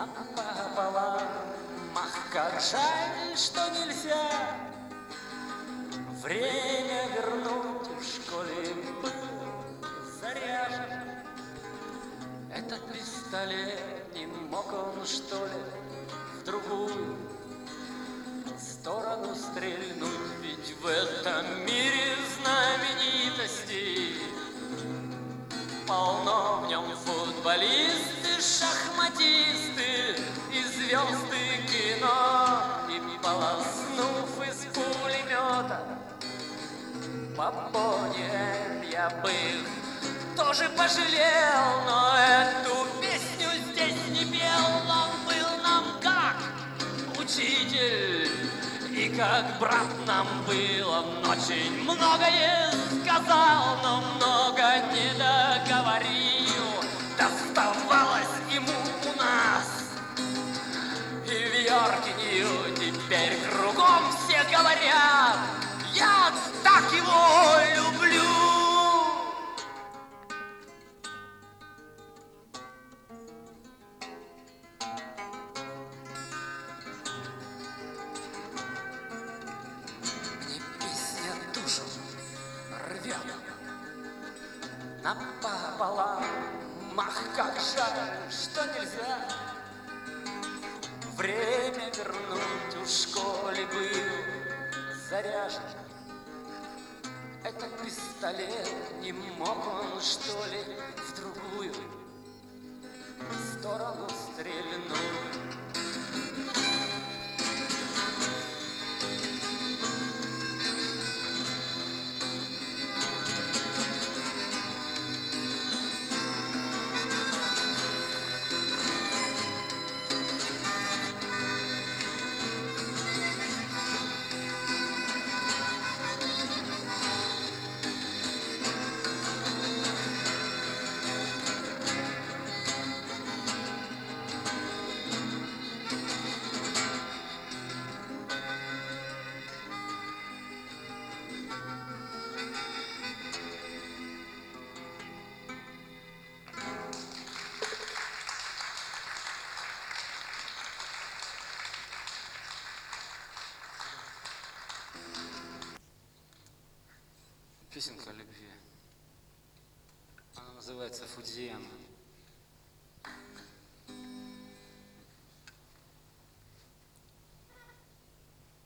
напополам. Ах, как жаль, что нельзя время вернуть. В школе был заряжен этот пистолет. Не мог он, что ли, в другую сторону стрельнуть? Ведь в этом мире знаменитостей полно, в нем футболисты, шахматисты и звезды кино. И полоснув из пулемета по Бонни, я бы их тоже пожалел, но эту песню здесь не пел. Он был нам как учитель и как брат нам был. Он очень многое сказал, но много не договорил. Доставалось ему у нас и в Йорке-Нью. Теперь кругом все говорят: я так его люблю. Напополам. Ах, как жаль, что нельзя время вернуть. В школе был заряжен этот пистолет. Не мог он, что ли, в другую сторону стрельнуть? Песенка о любви. Она называется «Фудзияма».